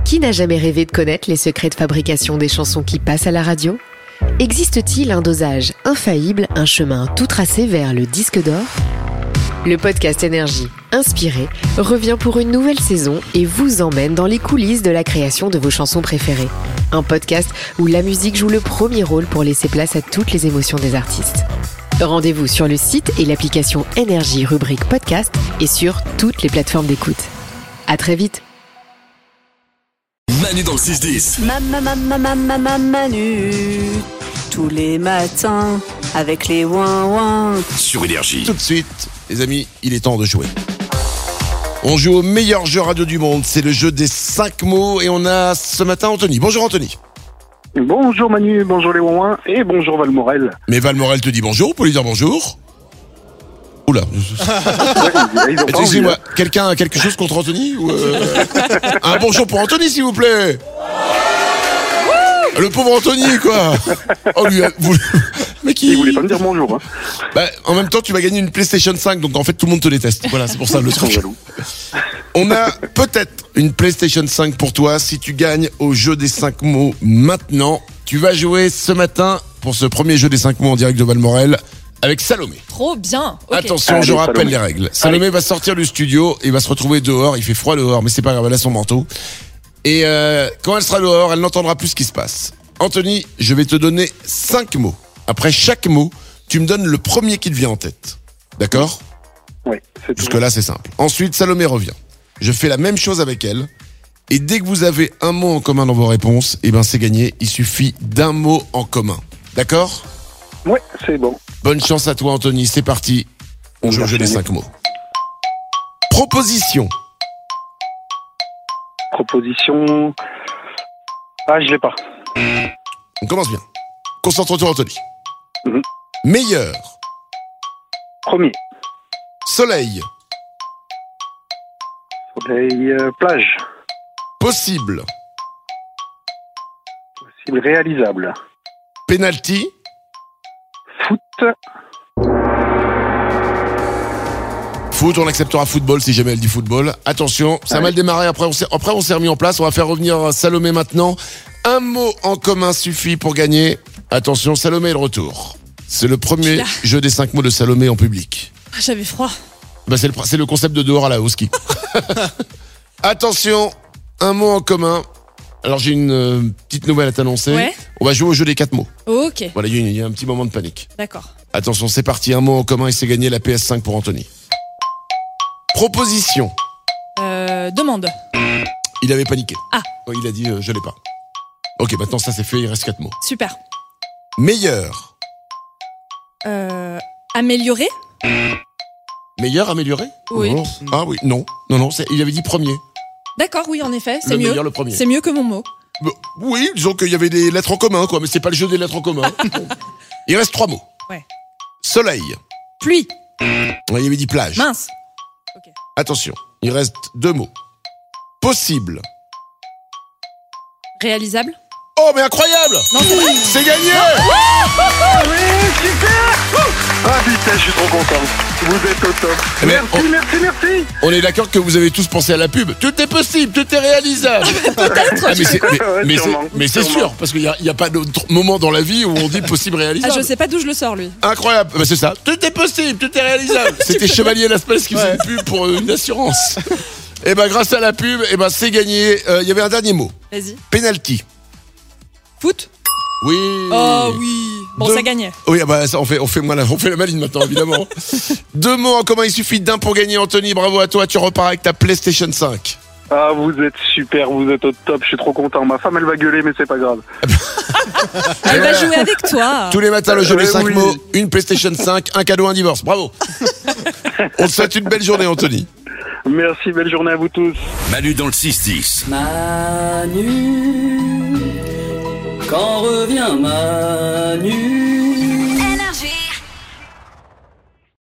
Qui n'a jamais rêvé de connaître les secrets de fabrication des chansons qui passent à la radio ? Existe-t-il un dosage infaillible, un chemin tout tracé vers le disque d'or ? Le podcast Énergie, inspiré, revient pour une nouvelle saison et vous emmène dans les coulisses de la création de vos chansons préférées. Un podcast où la musique joue le premier rôle pour laisser place à toutes les émotions des artistes. Rendez-vous sur le site et l'application Énergie rubrique podcast et sur toutes les plateformes d'écoute. À très vite. Manu dans le 6-10. Manu. Tous les matins, avec les ouin-ouin. Sur Énergie. Tout de suite, les amis, il est temps de jouer. On joue au meilleur jeu radio du monde, c'est le jeu des 5 mots et on a ce matin Anthony. Bonjour Anthony. Bonjour Manu, bonjour les ouin-ouin et bonjour Valmorel. Mais Valmorel te dit bonjour, pour lui dire bonjour. Oula. Excusez-moi, quelqu'un a quelque chose contre Anthony ou Un bonjour pour Anthony s'il vous plaît. Le pauvre Anthony quoi. Oh lui, mais qui... Il voulait pas me dire bonjour. Hein. Bah, en même temps tu vas gagner une PlayStation 5 donc en fait tout le monde te déteste. Voilà, c'est pour ça le truc. On a peut-être une PlayStation 5 pour toi si tu gagnes au jeu des 5 mots maintenant. Tu vas jouer ce matin pour ce premier jeu des 5 mots en direct de Valmorel avec Salomé. Trop bien. Okay. Attention, allez, je rappelle Salomé. les règles. Salomé va sortir du studio et va se retrouver dehors. Il fait froid dehors, mais c'est pas grave, elle a son manteau. Et quand elle sera dehors, elle n'entendra plus ce qui se passe. Anthony, je vais te donner 5 mots. Après chaque mot, tu me donnes le premier qui te vient en tête. D'accord ? Oui, c'est tout. Jusque-là, c'est simple. Ensuite, Salomé revient. Je fais la même chose avec elle. Et dès que vous avez un mot en commun dans vos réponses, eh ben c'est gagné. Il suffit d'un mot en commun. D'accord ? Oui, c'est bon. Bonne chance à toi, Anthony. C'est parti. On joue au jeu des 5 mots. Proposition. Proposition... Ah, je l'ai pas. On commence bien. Concentre-toi, Anthony. Mhm. Meilleur. Premier. Soleil. Soleil, plage. Possible. Possible, réalisable. Penalty. Foot. Foot, on acceptera football si jamais elle dit football. Attention, ça a mal démarré, après on s'est remis en place. On va faire revenir Salomé maintenant. Un mot en commun suffit pour gagner. Attention, Salomé est le retour. C'est le premier jeu des 5 mots de Salomé en public. J'avais froid. Bah c'est le concept de dehors à la hauski. Attention, un mot en commun. Alors j'ai une petite nouvelle à t'annoncer. Ouais. On va jouer au jeu des 4 mots. Ok, Voilà, il y a un petit moment de panique. d'accord. Attention, c'est parti, un mot en commun et c'est gagné la PS5 pour Anthony. Proposition. Demande. Il avait paniqué. Ah. Ouais, il a dit je l'ai pas. Ok, maintenant ça c'est fait, il reste 4 mots. Super. Meilleur. Améliorer. Meilleur, amélioré ? Oui. Oh. Ah oui, non, il avait dit premier. D'accord, oui, en effet, c'est Le mieux. meilleur, le premier. C'est mieux que mon mot. Oui, disons qu'il y avait des lettres en commun, quoi, mais c'est pas le jeu des lettres en commun. Il reste 3 mots. Ouais. Soleil. Pluie. Ouais, il avait dit plage. Mince. Attention, il reste 2 mots. Possible. Réalisable. Oh, mais incroyable! Non, c'est vrai. C'est gagné! Ah oui, super. Ah putain, je suis trop content. Vous êtes au top. Mais Merci. On est d'accord que vous avez tous pensé à la pub. Tout est possible, tout est réalisable. Ah, mais c'est sûrement. sûr, parce qu'il y a pas d'autre moment dans la vie où on dit possible Ah, réalisable. je sais pas d'où je le sors, lui. Incroyable, bah, c'est ça. Tout est possible, tout est réalisable. C'était Chevalier Laspès qui faisait une pub pour une assurance. Et ben grâce à la pub, et ben c'est gagné. Il y avait un dernier mot. Vas-y. Penalty. Foot. Oui. Oh oui. Bon, Deux- ça gagnait. Oui, ah bah ça, on fait la maline maintenant, évidemment. 2 mots en commun, il suffit d'un pour gagner, Anthony. Bravo à toi, tu repars avec ta PlayStation 5. Ah, vous êtes super, vous êtes au top. Je suis trop content. Ma femme, elle va gueuler, mais c'est pas grave. Elle va jouer avec toi. Tous les matins, le jeu des 5 oui. mots, une PlayStation 5, un cadeau, un divorce. Bravo. On te souhaite une belle journée, Anthony. Merci, belle journée à vous tous. Manu dans le 6-10. Manu. Quand revient Manu.